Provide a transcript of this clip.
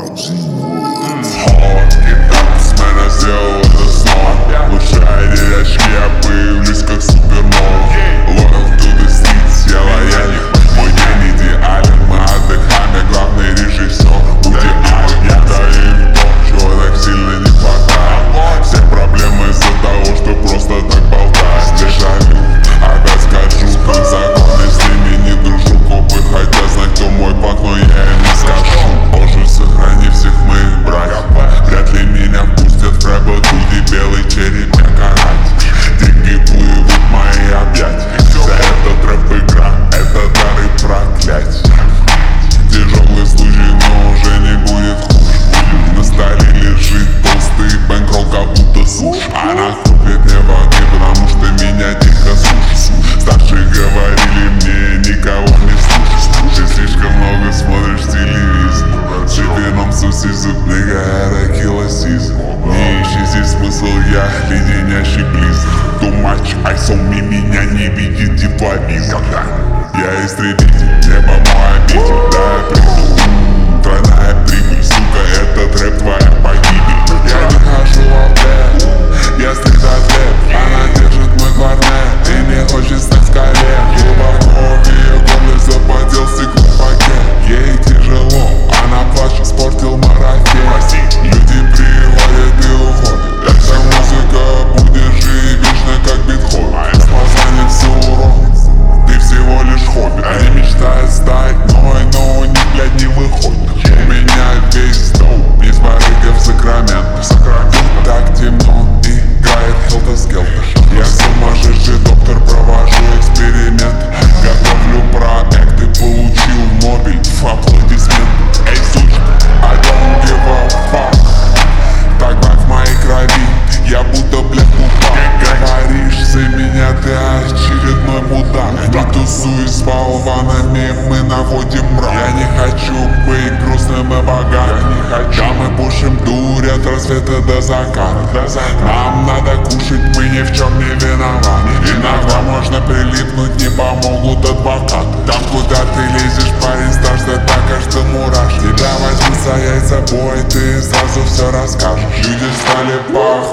Гитара с меня сделал это снова. Лучшая девочки, я появлюсь как супернова. Loyal to the streets, я лоялен. Мой день идеален, мы отдыхаем, я главный режиссер. Уди Аллен, я даю им то, чего так сильно не хватает. Все проблемы из-за того, что просто так болтаешь. Дежавю, опять скажу, как закон, с ними не дружу. Копы хотят знать, кто мой пак, но я им не скажу. Боже, сохрани всех моих братьев. Вряд ли меня пустят в рэп, туди белый череп не карать. Деньги плывут в мои объятия. Вся эта трэп-игра, это дары проклятия. Тяжелый случай, но уже не будет хуже. На столе лежит толстый бэнкролл, как будто суш. Она купит мне воды, потому что меня дико сушит. Старшие говорили мне, никого не слушай. Ты слишком много смотришь телевизор. Чипином суси зубныга, это килосизм. Не ищи здесь смысл, я леденящий близ. Too much ice on me, меня не видит тепловизор. Я истребитель, небо мой обитель. Да, я приду, тройная прибыль. Сука, этот рэп твоя погибель. Я не хожу в отель, я стрит-атлет. Она держит мой кларнет и не хочет стать скале. Глубоко в ее горле запотел стеклопакет. Ей тяжело, она плачет, спортил марафет. Люди приходят и уходят. Эта музыка будет жить вечно, как Бетховен. Спасание все урон, ты всего лишь хобби. Они мечтают стать мной, но у них, блядь, не выходит. У меня весь дом из барыга в Сакраменто. Так темно, играет Хелтер-Скелтер. Я сумасшедший доктор, провожу эксперимент. Готовлю проекты, получил Нобель. Аплодисменты. Эй, сучка, I don't give a fuck. Так в моей крови, я будто, блядь, упал. Говоришь за меня, ты очередной мудак. Не тусуй с болванами, мы наводим мрак. Я не хочу быть грустным и богатым. Да мы пушим дурь от рассвета до заката. Нам надо кушать, мы ни в чем не виноваты. Иногда можно прилипнуть, не помогут адвокаты. Там, куда ты лезешь, парень, страшно так каждому раш. Тебя возьмут за яйца бой, ты сразу все расскажешь. Люди стали пахнуть